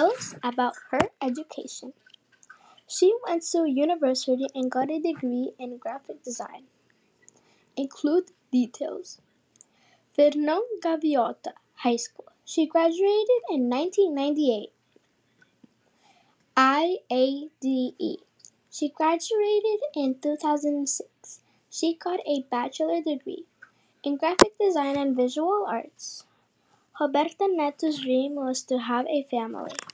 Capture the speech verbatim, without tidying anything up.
tell us about her education. She went to university and got a degree in graphic design. Include details. Fernão Gaviota High School. She graduated in nineteen ninety-eight. I A D E. She graduated in two thousand six. She got a bachelor degree in graphic design and visual arts. Roberta Neto's dream was to have a family.